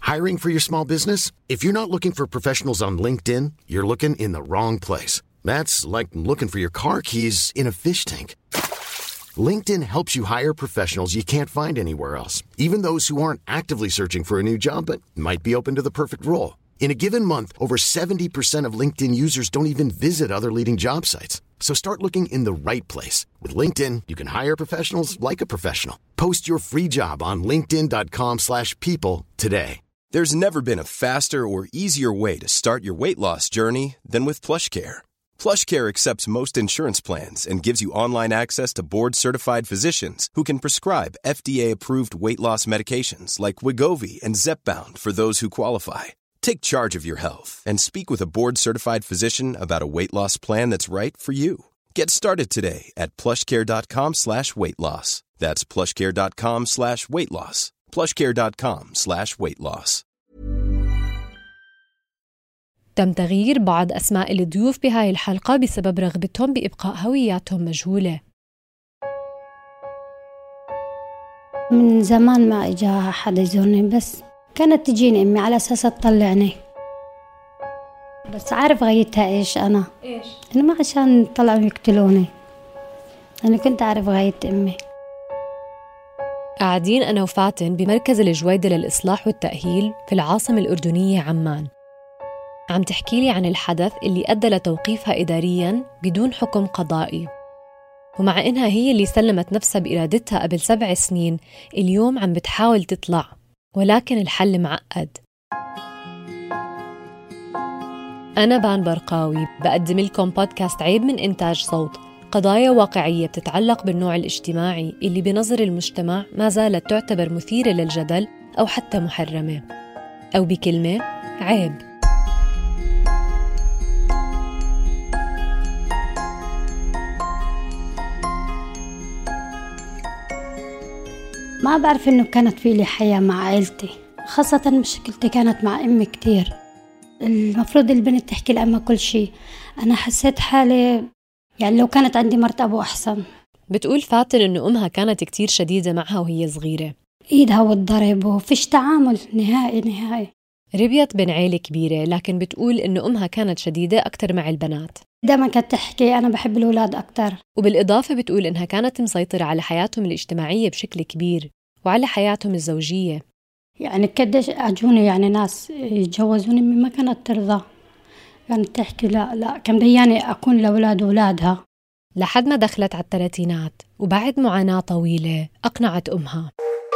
Hiring for your small business? If you're not looking for professionals on LinkedIn, you're looking in the wrong place. That's like looking for your car keys in a fish tank. LinkedIn helps you hire professionals you can't find anywhere else, even those who aren't actively searching for a new job but might be open to the perfect role. In a given month, over 70% of LinkedIn users don't even visit other leading job sites. So start looking in the right place. With LinkedIn, you can hire professionals like a professional. Post your free job on linkedin.com/people today. There's never been a faster or easier way to start your weight loss journey than with PlushCare. PlushCare accepts most insurance plans and gives you online access to board-certified physicians who can prescribe FDA-approved weight loss medications like Wegovy and Zepbound for those who qualify. Take charge of your health and speak with a board-certified physician about a weight loss plan that's right for you. Get started today at plushcare.com/weightloss. That's plushcare.com/weightloss. plushcare.com/weightloss. تم تغيير بعض أسماء الضيوف بهاي الحلقة بسبب رغبتهم بإبقاء هوياتهم مجهولة. من زمان ما إجا حدا يزورني، بس كانت تجيني أمي على أساس تطلعني. بس عارف غايتها إيش؟ أنا إنه ما عشان طلعوا يقتلوني. أنا كنت أعرف غاية أمي. قاعدين أنا وفاتن بمركز الجويدة للإصلاح والتأهيل في العاصمة الأردنية عمان. عم تحكي لي عن الحدث اللي أدى لتوقيفها إدارياً بدون حكم قضائي، ومع إنها هي اللي سلمت نفسها بإرادتها قبل 7 سنين، اليوم عم بتحاول تطلع، ولكن الحل معقد. أنا بان برقاوي بقدم لكم بودكاست عيب من إنتاج صوت، قضايا واقعية بتتعلق بالنوع الاجتماعي اللي بنظر المجتمع ما زالت تعتبر مثيرة للجدل أو حتى محرمة، أو بكلمة عيب. ما بعرف إنه كانت في لي حياة مع عائلتي، خاصة مشكلتي كانت مع أمي كتير. المفروض البنت تحكي لأمها كل شيء. أنا حسيت حالي يعني لو كانت عندي مرت أبو أحسن. بتقول فاتن إنه أمها كانت كتير شديدة معها وهي صغيرة، إيدها والضرب وفيش تعامل نهائي. ربيت بين عيلة كبيرة، لكن بتقول إنه أمها كانت شديدة أكتر مع البنات. دائما كانت تحكي أنا بحب الأولاد أكتر. وبالإضافة بتقول إنها كانت مسيطرة على حياتهم الاجتماعية بشكل كبير وعلى حياتهم الزوجية. يعني قديش أجوني يعني ناس يتجوزوني ما كانت ترضى، كانت تحكي لا كان دياني أكون لأولاد أولادها. لحد ما دخلت على الثلاثينات، وبعد معاناة طويلة أقنعت أمها.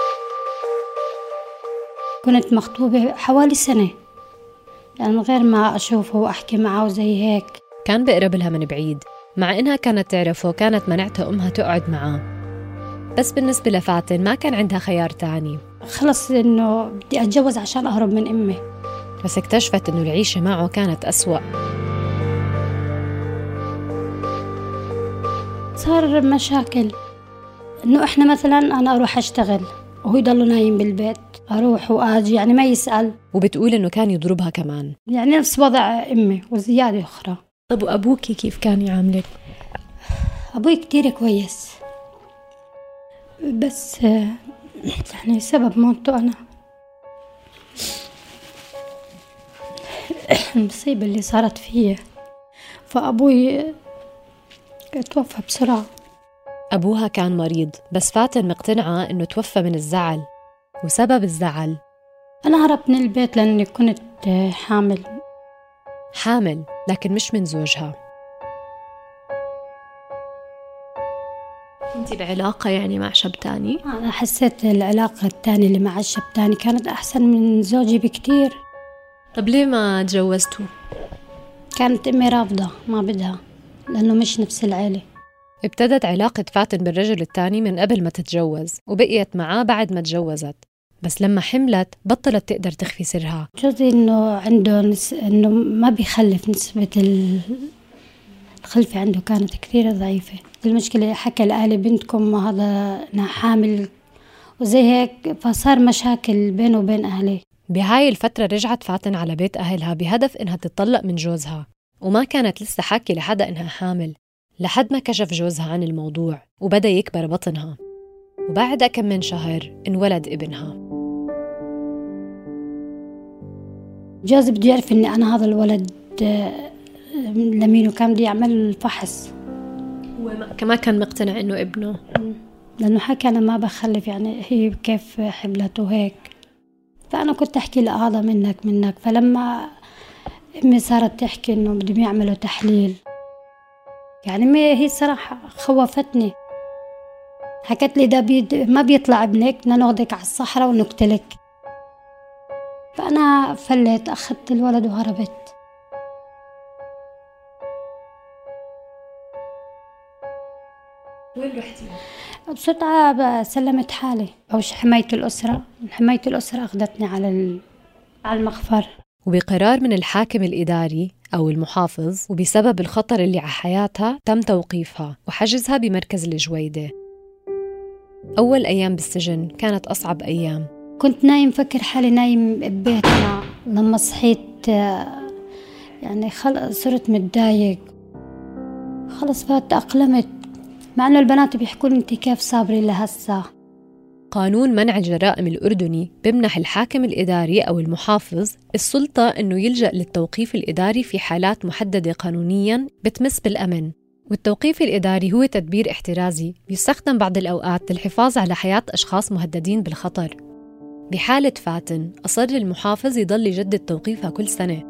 كنت مخطوبة حوالي سنة، يعني من غير ما أشوفه وأحكي معه وزي هيك. كان بقرب لها من بعيد، مع إنها كانت تعرفه كانت منعتها أمها تقعد معاه. بس بالنسبة لفاتن ما كان عندها خيار تاني. خلص إنه بدي أتجوز عشان أهرب من أمي. بس اكتشفت إنه العيشة معه كانت أسوأ. صار مشاكل، إنه إحنا مثلاً أنا أروح أشتغل وهو يضل نايم بالبيت، أروح وآجي يعني ما يسأل. وبتقول إنه كان يضربها كمان، يعني نفس وضع أمي وزيادة أخرى. طب وأبوكي كيف كان يعاملك؟ أبوي كتير كويس، بس يعني سبب موته أنا المصيبة اللي صارت فيه، فأبوي توفى بسرعة. أبوها كان مريض، بس فاتن مقتنعة إنه توفى من الزعل. وسبب الزعل، أنا هربت من البيت لأني كنت حامل لكن مش من زوجها. أنتي بعلاقة يعني مع شاب تاني؟ أنا حسيت العلاقة التانية اللي مع الشاب تاني كانت أحسن من زوجي بكتير. طب ليه ما تجوزتوا؟ كانت أمي رافضة، ما بدها، لأنه مش نفس العيلة. ابتدت علاقة فاتن بالرجل التاني من قبل ما تتجوز، وبقيت معاه بعد ما تجوزت، بس لما حملت بطلت تقدر تخفي سرها. جوزي إنه عنده إنه ما بيخلف، نسبة الخلفة عنده كانت كثير ضعيفة. المشكلة حكى لأهلي بنتكم هذا أنا حامل وزي هيك، فصار مشاكل بينه وبين أهلي. بهاي الفترة رجعت فاتن على بيت أهلها بهدف إنها تتطلق من جوزها، وما كانت لسه حاكي لحدا إنها حامل، لحد ما كشف جوزها عن الموضوع وبدأ يكبر بطنها، وبعد كم من شهر انولد ابنها. جوزي بده يعرف إني أنا هذا الولد لمين، وكان بده يعمل الفحص. هو كمان كان مقتنع إنه ابنه، لأنه حكى أنا ما بخلف، يعني هي كيف حبلته هيك. فأنا كنت أحكي له هذا منك. فلما أمي صارت تحكي إنه بدهم يعملوا تحليل، يعني هي صراحة خوفتني. حكت لي ده ما بيطلع ابنك، بدنا ناخدك على الصحراء ونقتلك. فأنا فلت، أخذت الولد وهربت. وين رحتي؟ بسرعة سلمت حالي، أو حماية الأسرة أخذتني على المخفر. وبقرار من الحاكم الإداري أو المحافظ، وبسبب الخطر اللي على حياتها، تم توقيفها وحجزها بمركز الجويدة. أول أيام بالسجن كانت أصعب أيام. كنت نايم، فكر حالي نايم ببيتنا. لما صحيت يعني صرت متضايق، خلص تأقلمت، مع أنه البنات بيحكوا لي أنت كيف صابري لهسه. قانون منع الجرائم الأردني بمنح الحاكم الإداري أو المحافظ السلطة أنه يلجأ للتوقيف الإداري في حالات محددة قانونياً بتمس بالأمن. والتوقيف الإداري هو تدبير احترازي بيستخدم بعض الأوقات للحفاظ على حياة أشخاص مهددين بالخطر. بحالة فاتن أصر المحافظ يضل يجدد توقيفها كل سنة.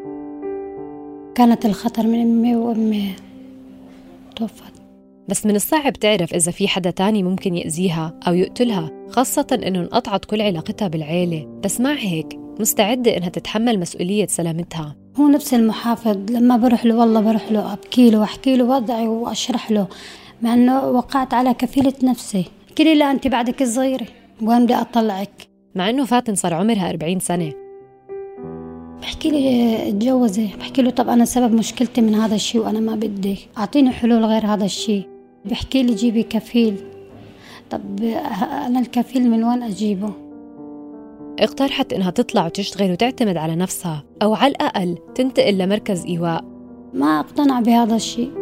كانت الخطر من أمي، وأمي توفت. بس من الصعب تعرف إذا في حدا تاني ممكن يأذيها أو يقتلها، خاصة إنه انقطعت كل علاقتها بالعيلة. بس مع هيك مستعدة إنها تتحمل مسؤولية سلامتها. هو نفس المحافظ لما بروح له، والله بروح له أبكي له وأحكي له وضعي وأشرح له، مع إنه وقعت على كفيلة نفسي. قال لي لا أنت بعدك صغيرة، وين بدي أطلعك. مع إنه فاتن صار عمرها 40 سنة. بحكي لي اتجوزي، بحكي له طب أنا سبب مشكلتي من هذا الشيء وأنا ما بدي، أعطيني حلول غير هذا الشيء. بحكي لي جيبي كفيل. طب أنا الكفيل من وين أجيبه؟ اقترحت إنها تطلع وتشتغل وتعتمد على نفسها، أو على الأقل تنتقل لمركز إيواء. ما اقتنع بهذا الشيء.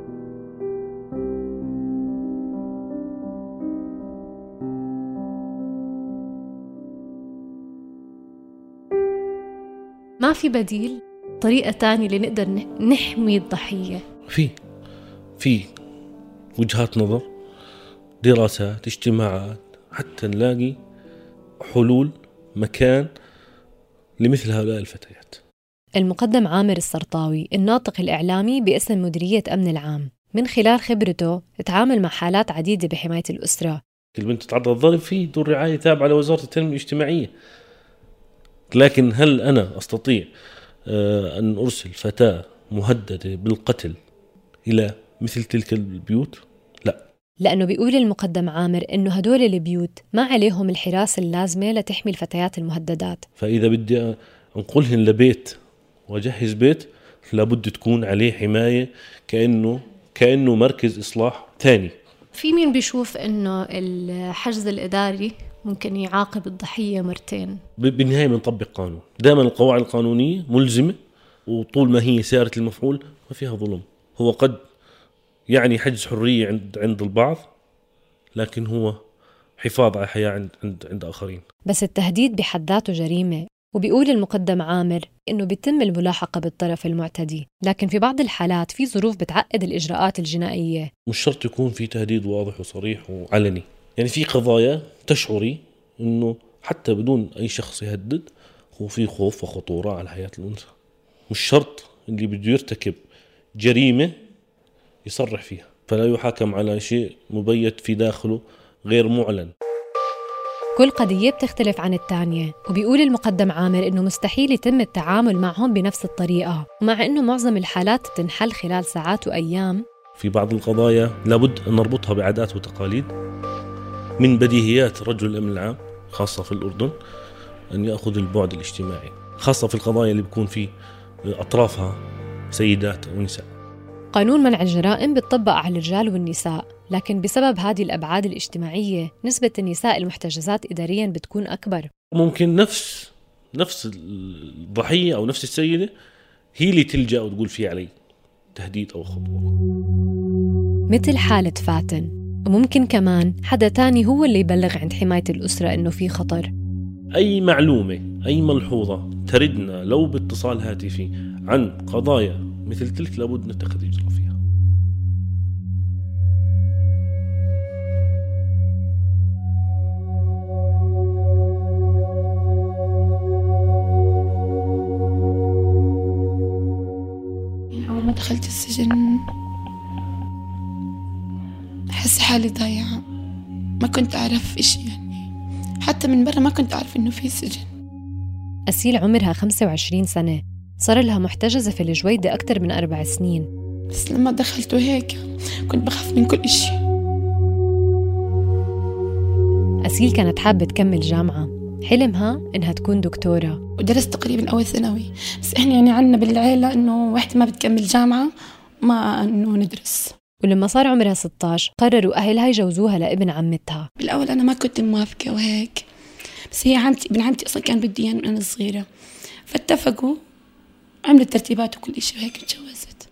ما في بديل، طريقة تانية لنقدر نحمي الضحية؟ في وجهات نظر، دراسات، اجتماعات، حتى نلاقي حلول، مكان لمثل هؤلاء الفتيات. المقدم عامر السرطاوي، الناطق الإعلامي باسم مديرية أمن العام، من خلال خبرته تعامل مع حالات عديدة بحماية الأسرة. البنت تتعرض للظلم في دور رعاية تابعة لوزارة التنمية الاجتماعية، لكن هل أنا أستطيع أن أرسل فتاة مهددة بالقتل إلى مثل تلك البيوت؟ لا. لأنه بيقول المقدم عامر إنه هدول البيوت ما عليهم الحراسة اللازمة لتحمي الفتيات المهددات. فإذا بدي أنقلهن لبيت وأجهز بيت، لابد تكون عليه حماية كأنه مركز إصلاح ثاني. في مين بيشوف إنه الحجز الإداري ممكن يعاقب الضحية مرتين؟ بالنهاية بنطبق قانون، دائما القواعد القانونية ملزمة، وطول ما هي سيارة المفعول ما فيها ظلم. هو قد يعني حجز حرية عند البعض، لكن هو حفاظ على حياة عند آخرين. بس التهديد بحد ذاته جريمة. وبيقول المقدم عامر إنه بيتم الملاحقة بالطرف المعتدي، لكن في بعض الحالات في ظروف بتعقد الإجراءات الجنائية. مش شرط يكون في تهديد واضح وصريح وعلني، يعني في قضايا تشعري إنه حتى بدون أي شخص يهدد هو في خوف وخطورة على حياة الأنثى. مش شرط اللي بده يرتكب جريمة يصرح فيها، فلا يحاكم على شيء مبيت في داخله غير معلن. كل قضية بتختلف عن الثانية، وبيقول المقدم عامر إنه مستحيل يتم التعامل معهم بنفس الطريقة، ومع إنه معظم الحالات تنحل خلال ساعات وأيام. في بعض القضايا لابد أن نربطها بعادات وتقاليد. من بديهيات رجل الأمن العام خاصة في الأردن أن يأخذ البعد الاجتماعي، خاصة في القضايا اللي بيكون في أطرافها سيدات ونساء. قانون منع الجرائم بيطبق على الرجال والنساء، لكن بسبب هذه الأبعاد الاجتماعية نسبة النساء المحتجزات إدارياً بتكون أكبر. ممكن نفس الضحية أو نفس السيدة هي اللي تلجأ وتقول فيه علي تهديد أو خطوة، مثل حالة فاتن. وممكن كمان حدا تاني هو اللي يبلغ عند حماية الأسرة إنه في خطر. أي معلومة، أي ملحوظة تردنا لو باتصال هاتفي عن قضايا مثل تلك لابد نتخذ إجراء فيها. أول ما دخلت السجن أحس حالي ضايعة، ما كنت أعرف إيش يعني، حتى من برا ما كنت أعرف إنه في سجن. أسيل عمرها 25 سنة، صار لها محتجزة في الجويدة أكثر من 4 سنين. بس لما دخلت هيك كنت بخاف من كل إشي. أسيل كانت حابة تكمل جامعة، حلمها إنها تكون دكتورة، ودرست تقريبا أول ثانوي. بس إحنا يعني عنا بالعيلة إنه واحدة ما بتكمل جامعة ما إنه ندرس. ولما صار عمرها 16 قرروا أهلها يجوزوها لابن عمتها. بالأول أنا ما كنت موافقة وهيك، بس هي عمتي ابن عمتي أصلا كان بدي يعني من أنا صغيرة، فاتفقوا، عملت ترتيبات وكل إشي وهيك اتجوزت.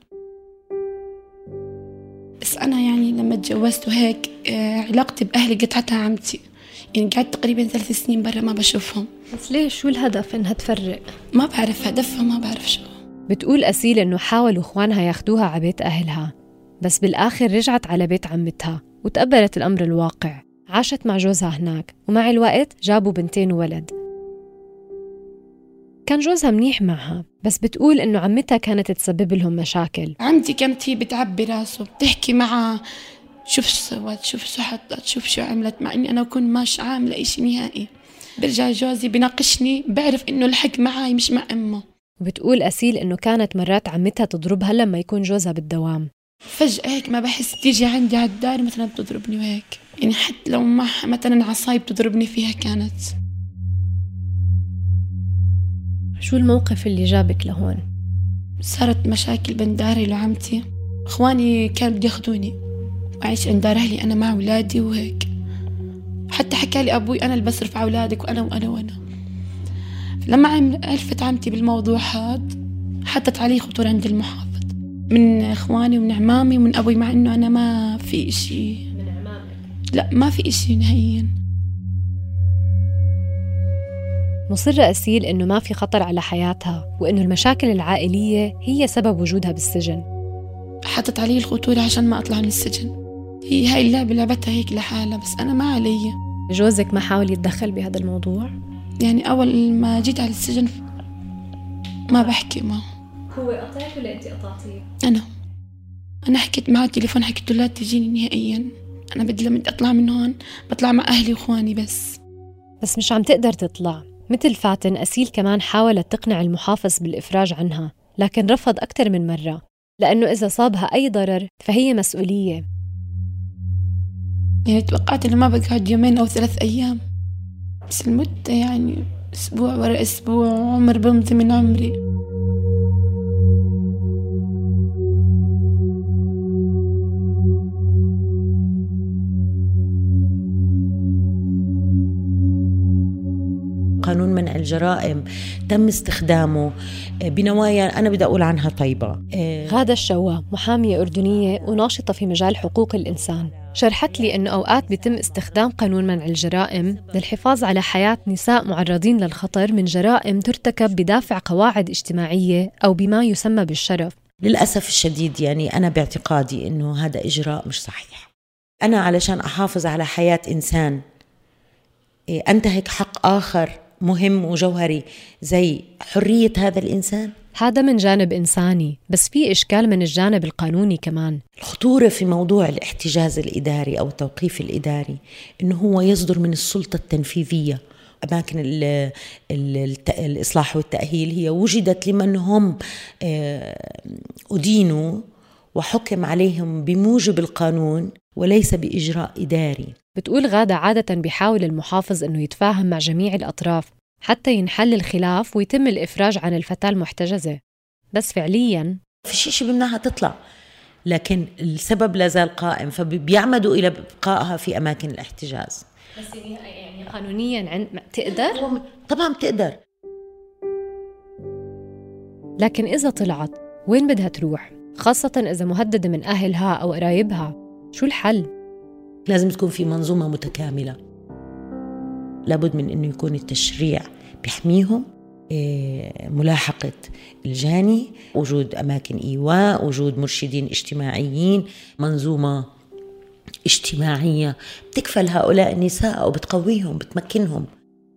بس أنا يعني لما اتجوزت وهيك علاقتي بأهلي قطعتها عمتي، يعني قعدت تقريبا 3 سنين برا ما بشوفهم. بس ليش؟ شو الهدف إنها تفرق؟ ما بعرف هدفها، ما بعرف شو. بتقول أسيل إنه حاولوا إخوانها ياخدوها على بيت أهلها، بس بالآخر رجعت على بيت عمتها وتقبلت الأمر الواقع. عاشت مع جوزها هناك، ومع الوقت جابوا 2 وولد. كان جوزها منيح معها، بس بتقول إنه عمتها كانت تسبب لهم مشاكل. عمتي كانت هي بتعبي راسه، بتحكي معها شوف شو سوت، شوف شو حطت، شوف شو عملت، مع إني أنا أكون ماش عاملة إشي نهائي. برجع جوزي بناقشني، بعرف إنه الحق معي مش مع أمه. وبتقول أسيل إنه كانت مرات عمتها تضربها لما يكون جوزها بالدوام. فجأة هيك ما بحس تيجي عندي على الدار مثلا بتضربني وهيك، يعني حتى لو ما مثلا عصاي بتضربني فيها كانت. شو الموقف اللي جابك لهون؟ صارت مشاكل بين داري وعمتي، إخواني كانوا بده ياخدوني وأعيش عند دار أهلي أنا مع أولادي وهيك. حتى حكى لي أبوي أنا اللي بصرف على أولادك وأنا. لما عرفت عمتي بالموضوع هاد حطت علي خطور عند المحافظ من إخواني ومن عمامي ومن أبوي، مع إنه أنا ما في إشي. من عمامك؟ لا ما في إشي نهائيا. مصرة أسيل إنه ما في خطر على حياتها، وإنه المشاكل العائلية هي سبب وجودها بالسجن. حطت علي الخطورة عشان ما أطلع من السجن. هاي اللعبة لعبتها هيك لحالها، بس أنا ما علي. جوزك ما حاول يتدخل بهذا الموضوع؟ يعني أول ما جيت على السجن ما بحكي معه. هو قطعك ولا أنت قطعتيه؟ أنا حكيت معه التليفون، حكيت له لا تجيني نهائيا، أنا بدي لما أطلع من هون بطلع مع أهلي وإخواني بس مش عم تقدر تطلع. مثل فاتن، أسيل كمان حاولت تقنع المحافظ بالإفراج عنها، لكن رفض أكثر من مرة، لأنه إذا صابها أي ضرر فهي مسؤولية. يعني توقعت إنه ما بقعد 2 أو 3 أيام، بس المدة يعني أسبوع ورا أسبوع، عمر بمضي من عمري. قانون منع الجرائم تم استخدامه بنوايا أنا بدي أقول عنها طيبة. غادة الشوا محامية أردنية وناشطة في مجال حقوق الإنسان، شرحت لي أنه أوقات بيتم استخدام قانون منع الجرائم للحفاظ على حياة نساء معرضين للخطر من جرائم ترتكب بدافع قواعد اجتماعية أو بما يسمى بالشرف. للأسف الشديد يعني أنا باعتقادي أنه هذا إجراء مش صحيح. أنا علشان أحافظ على حياة إنسان أنتهك حق آخر مهم وجوهري زي حرية هذا الإنسان، هذا من جانب إنساني، بس في إشكال من الجانب القانوني كمان. الخطورة في موضوع الاحتجاز الإداري أو التوقيف الإداري إنه هو يصدر من السلطة التنفيذية. أماكن الإصلاح والتأهيل هي وجدت لمن هم أدينوا وحكم عليهم بموجب القانون وليس بإجراء إداري. بتقول غادة عادة بيحاول المحافظ أنه يتفاهم مع جميع الأطراف حتى ينحل الخلاف ويتم الإفراج عن الفتاة المحتجزة، بس فعلياً في شيء بمنعها تطلع، لكن السبب لازال قائم، فبيعمدوا إلى بقائها في أماكن الاحتجاز. بس يعني قانونياً تقدر؟ طبعاً تقدر، لكن إذا طلعت وين بدها تروح؟ خاصة إذا مهددة من أهلها أو قرايبها، شو الحل؟ لازم تكون في منظومة متكاملة. لابد من أنه يكون التشريع بيحميهم، ملاحقة الجاني، وجود أماكن إيواء، وجود مرشدين اجتماعيين، منظومة اجتماعية بتكفل هؤلاء النساء أو بتقويهم بتمكنهم.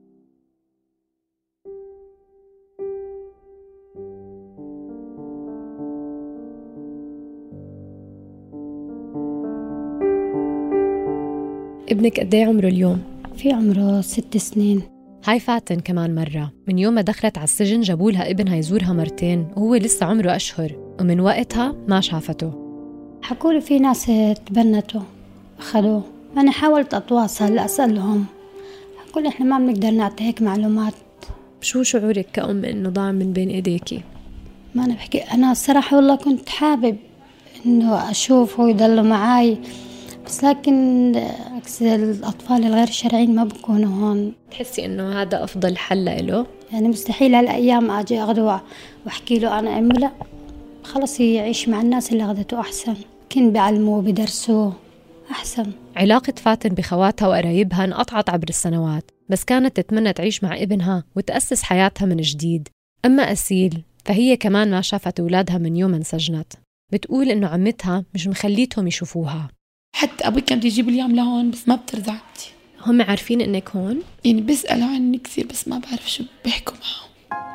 ابنك قد ايه عمره اليوم؟ في عمره 6 سنين. هاي فاتن كمان مرة، من يوم ما دخلت على السجن جابولها ابنها يزورها مرتين وهو لسه عمره أشهر، ومن وقتها ما شافته. حكولي في ناس تبنتوا أخذوه، أنا حاولت أتواصل أسألهم، حكولي إحنا ما بنقدر نعطي هيك معلومات. شو شعورك كأم إنه ضاع من بين إيديكي؟ ما أنا بحكي، أنا الصراحة والله كنت حابب إنه أشوفه ويضلوا معاي، بس لكن عكس الأطفال الغير شرعيين ما بكونوا هون. تحسي إنه هذا أفضل حل له؟ يعني مستحيل هالأيام أجي أخذه وأحكي له أنا أمي، لا خلص يعيش مع الناس اللي أخذته أحسن، كن بيعلموه بدرسوه أحسن. علاقة فاتن بخواتها وقرايبها انقطعت عبر السنوات، بس كانت تتمنى تعيش مع ابنها وتأسس حياتها من جديد. أما أسيل فهي كمان ما شافت أولادها من يوم انسجنت، بتقول إنه عمتها مش مخليتهم يشوفوها. حتى أبوي كان بده يجيب لي عم لهون بس ما بترضى عمتي. هم عارفين إنك هون؟ يعني بيسألوا عني كثير بس ما بعرف شو بيحكوا معهم.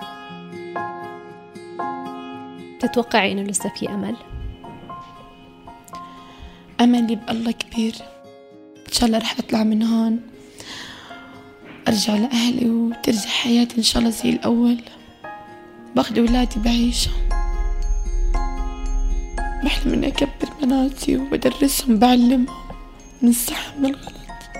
تتوقعي إنه لسه في أمل؟ أملي بالله كبير، إن شاء الله رح أطلع من هون أرجع لأهلي وترجع حياتي إن شاء الله زي الأول، باخد أولادي بعيشهم، بحلم إني أكبر بناتي وبدرسهم بعلمهم من الصح من الغلط.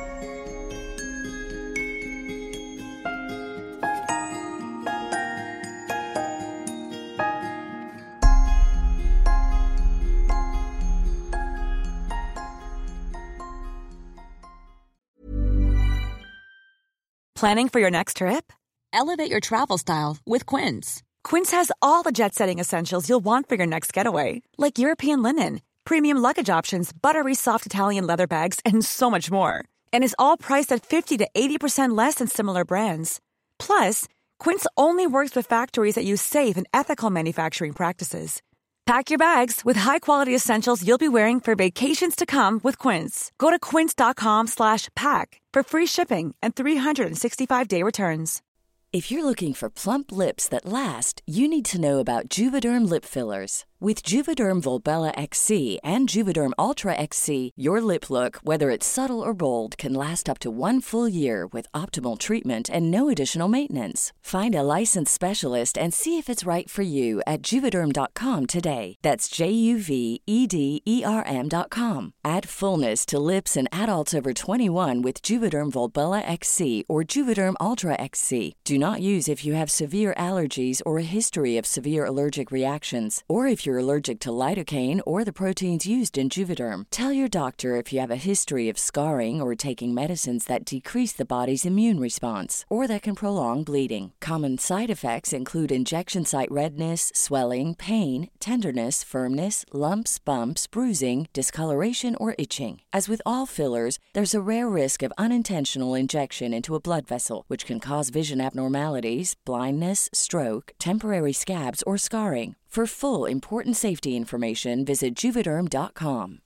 Planning for your next trip? Elevate your travel style with Quince. Quince has all the jet-setting essentials you'll want for your next getaway, like European linen, premium luggage options, buttery soft Italian leather bags, and so much more. And is all priced at 50 to 80% less than similar brands. Plus, Quince only works with factories that use safe and ethical manufacturing practices. Pack your bags with high-quality essentials you'll be wearing for vacations to come with Quince. Go to quince.com/pack for free shipping and 365-day returns. If you're looking for plump lips that last, you need to know about Juvederm lip fillers. With Juvederm Volbella XC and Juvederm Ultra XC, your lip look, whether it's subtle or bold, can last up to 1 full year with optimal treatment and no additional maintenance. Find a licensed specialist and see if it's right for you at Juvederm.com today. That's JUVEDERM.com. Add fullness to lips in adults over 21 with Juvederm Volbella XC or Juvederm Ultra XC. Do not use if you have severe allergies or a history of severe allergic reactions, or if you're allergic to lidocaine or the proteins used in Juvederm. Tell your doctor if you have a history of scarring or taking medicines that decrease the body's immune response or that can prolong bleeding. Common side effects include injection site redness, swelling, pain, tenderness, firmness, lumps, bumps, bruising, discoloration, or itching. As with all fillers, there's a rare risk of unintentional injection into a blood vessel, which can cause vision abnormalities, blindness, stroke, temporary scabs, or scarring. For full important safety information, visit Juvederm.com.